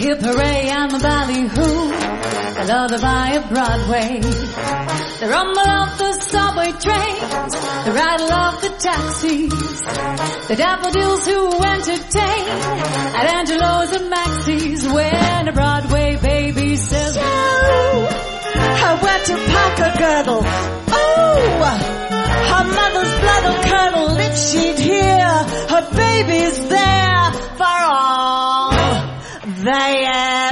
hip hooray and the ballyhoo, the lullaby of Broadway, the rumble of the subway trains, the rattle of the taxis, the daffodils who entertain at Angelo's and Maxie's, when a Broadway baby says, so, I went to pack a girdle. Oh, her mother's blood will curdle if she'd hear her baby's there for all that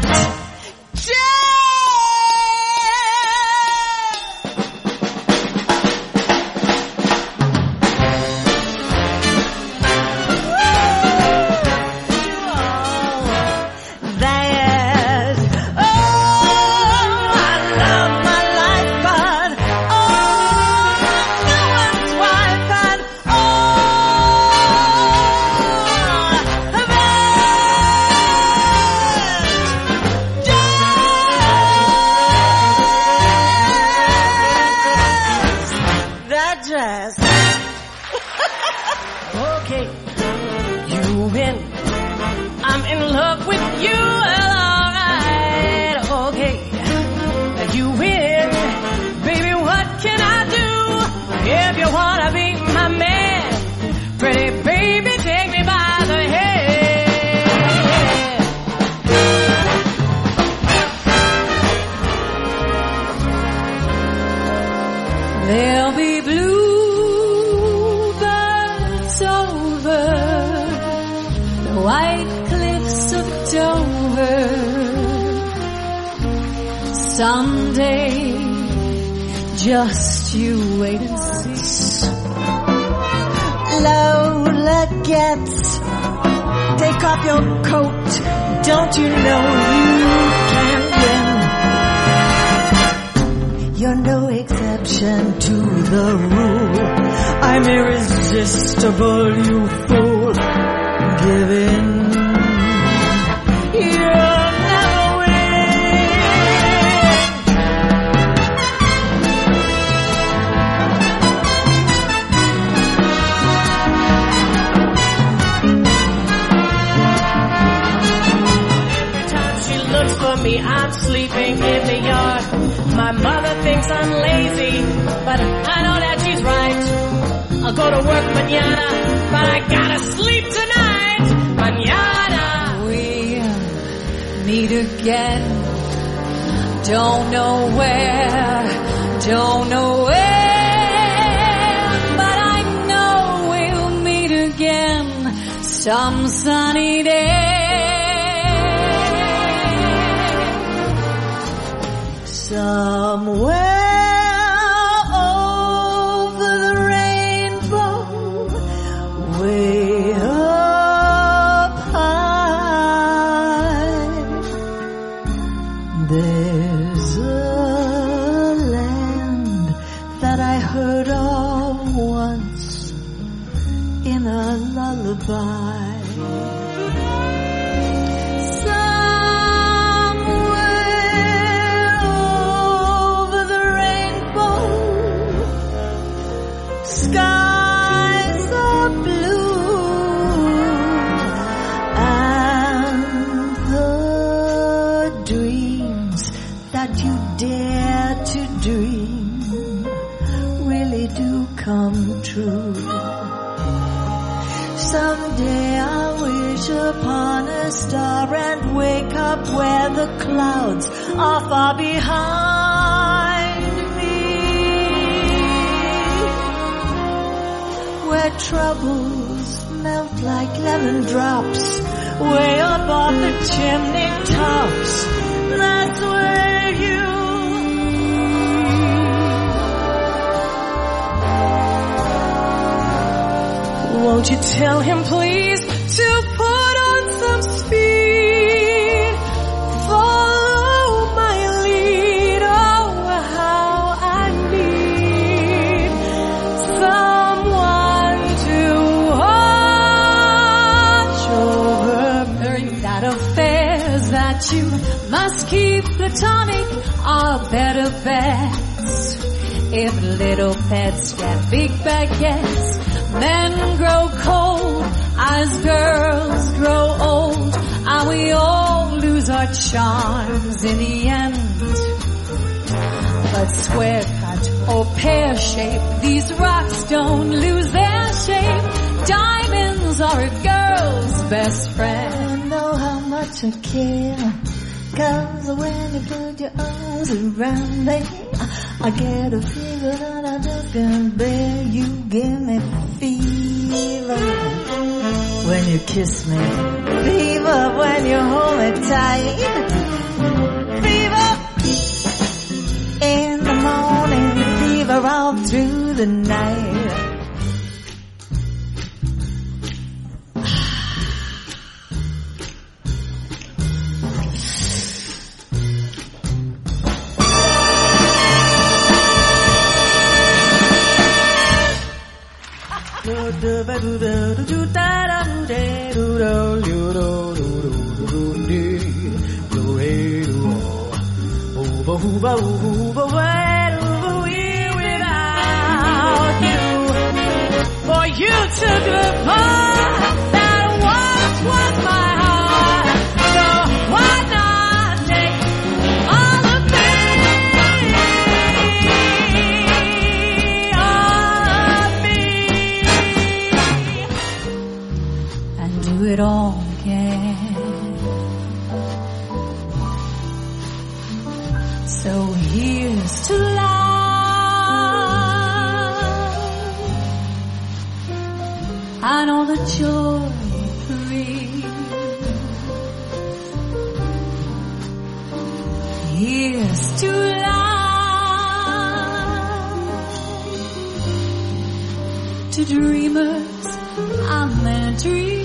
someday, just you wait and see. Lola gets, take off your coat, don't you know you can win? You're no exception to the rule. I'm irresistible, you fool. Give in. I'm sleeping in the yard. My mother thinks I'm lazy, but I know that she's right. I'll go to work mañana, but I gotta sleep tonight. Mañana. We meet again. Don't know where, don't know where, but I know we'll meet again some sunny day. Somewhere over the rainbow, way up high, there's a land that I heard of once in a lullaby. Skies are blue and the dreams that you dare to dream really do come true. Someday I'll wish upon a star and wake up where the clouds are far behind me, where troubles melt like lemon drops way up off the chimney tops. That's where you won't you tell him please to put on some speed, follow my lead. Oh, how I need someone to watch over me. That affairs that you must keep platonic are better bets. If little pets get big baguettes, men grow cold as girls grow old, and we all lose her charms in the end. But square cut or pear shape, these rocks don't lose their shape. Diamonds are a girl's best friend. I know how much I care, 'cause when you put your arms around me, I get a fever that I just can't bear. You give me fever when you kiss me, fever when you hold me tight, fever in the morning, fever all through the night. Without you, for you took the part that once was my heart. So why not take all of me, and do it all again. So here's to love. I know the joy it brings. Here's to love. To dreamers, I'm their dream.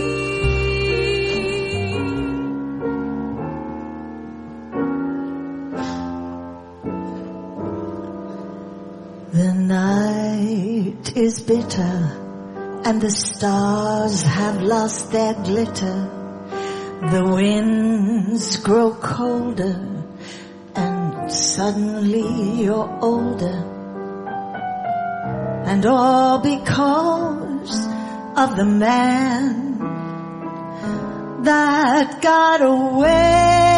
The night is bitter, and the stars have lost their glitter. The winds grow colder, and suddenly you're older. And all because of the man that got away.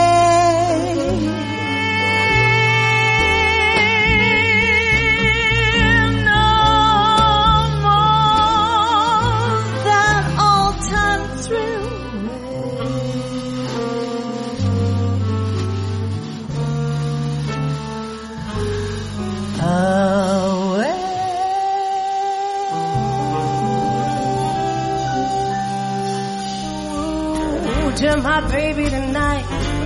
To my baby tonight,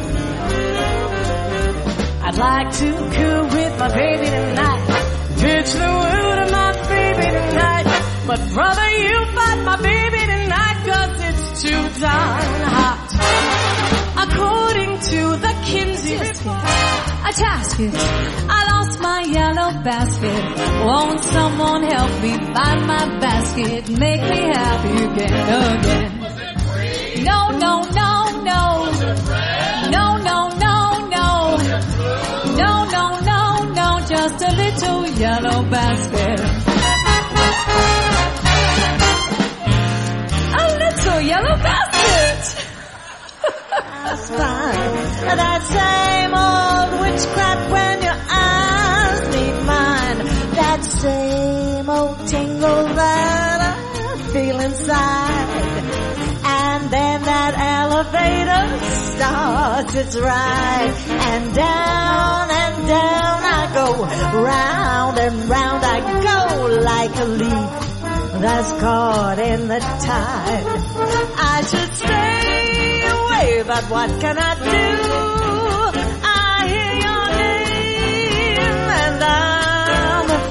I'd like to coo with my baby tonight, pitch the woo to my baby tonight. But brother, you fight my baby tonight, 'cause it's too darn hot. According to the Kinsey report, A task it, I lost my yellow basket. Won't someone help me find my basket? Make me happy again. No, no, no, no. No, no, no, no. No, no, no, no. Just a little yellow basket. A little yellow basket. That's fine. That same old witchcraft when your eyes meet mine. That same old tingle that I feel inside. And then that elevator starts its ride. And down I go. Round and round I go like a leaf that's caught in the tide. I should stay away, but what can I do? I hear your name and I'm a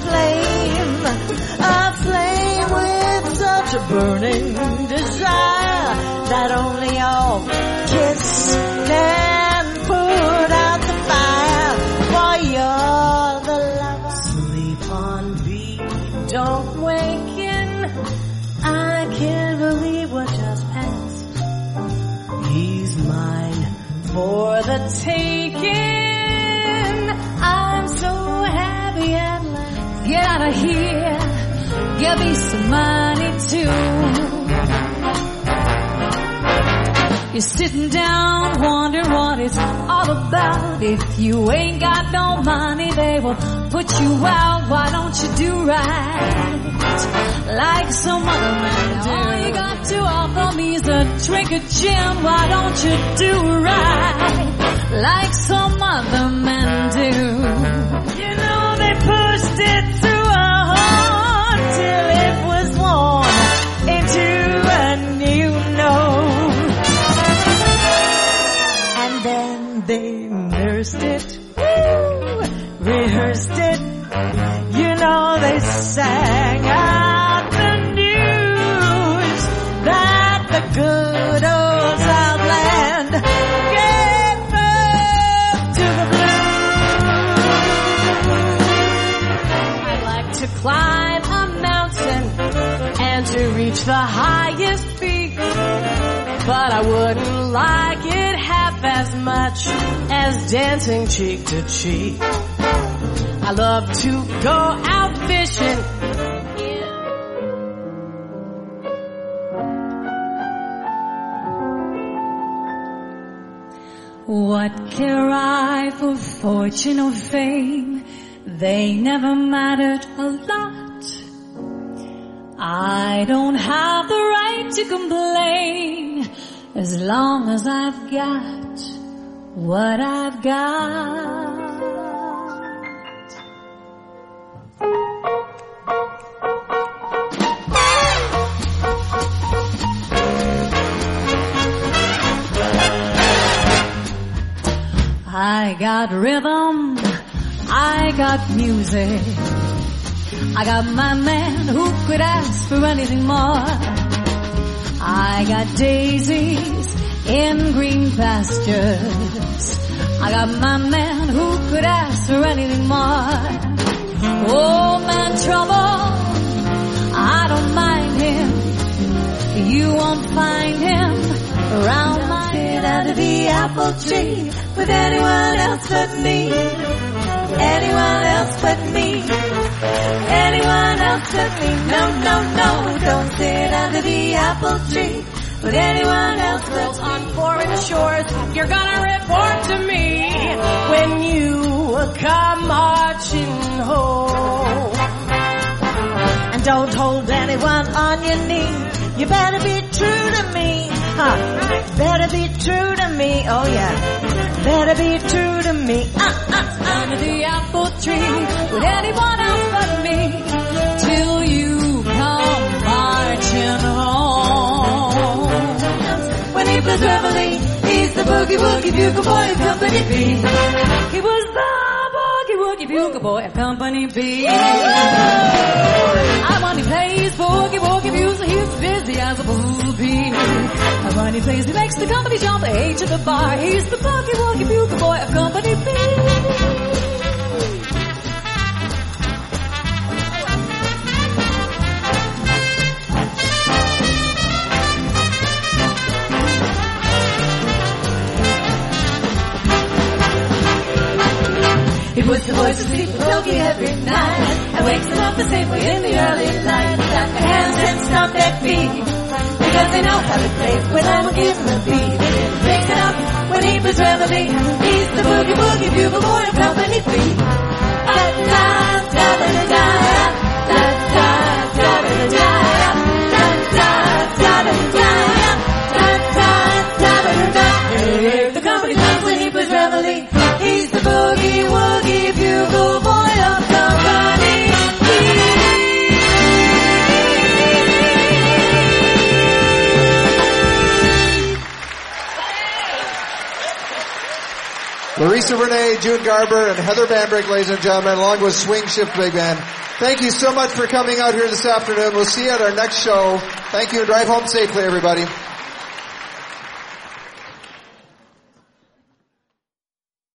flame with such a burning desire that only your kiss can put out the fire. For you're the lover. sleep on me, don't waken. I can't believe what just passed. He's mine for the taking. I'm so happy at last. Get out of here. Give me some money too. You're sitting down wondering what it's all about. If you ain't got no money, they will put you out. Why don't you do right like some other men do? All you got to offer me is a drink of gin. Why don't you do right like some other men do? You know they pushed it through our heart till it was worn into a new note. And then they nursed it, rehearsed it. You know they sang out the news that the good old Southland gave birth to the blues. I'd like to climb a mountain and to reach the highest peak, but I wouldn't like it half as much as dancing cheek to cheek. I love to go out fishing. What care I for fortune or fame? They never mattered a lot. I don't have the right to complain as long as I've got what I've got. I got rhythm, I got music, I got my man who could ask for anything more. I got daisies in green pastures, I got my man who could ask for anything more. Oh man, trouble, I don't mind him, you won't find him around my head under the apple tree with anyone else but me, anyone else but me, anyone else but me. No, no, no, don't sit under the apple tree with anyone else but On foreign shores, you're gonna report to me when you come marching home. And don't hold anyone on your knee. You better be true to me. Better be true to me. Oh yeah. Better be true to me. Under the apple tree with anyone else but me till you come marching home. When he plays reveille, he's the boogie woogie bugle boy of Company B. He was the boogie woogie bugle boy of Company B. And when he plays boogie woogie bugle, he's busy as a bumblebee. And when he plays, he makes the company jump the H of the bar. He's the boogie woogie bugle boy of Company B. He puts the boys to sleep with Toki every night and wakes them up the same way in the early light. Clap their hands and stomp their feet because they know how to play when I will give them a beat. Mix it up when he plays reveille. He's the boogie woogie bugle boy of Company B. The company comes when he plays reveille. He's the boogie woogie bugle boy of Company B. Larissa Renee, June Garber, and Heather Bambrick, ladies and gentlemen, along with Swing Shift Big Band. Thank you so much for coming out here this afternoon. We'll see you at our next show. Thank you and drive home safely, everybody.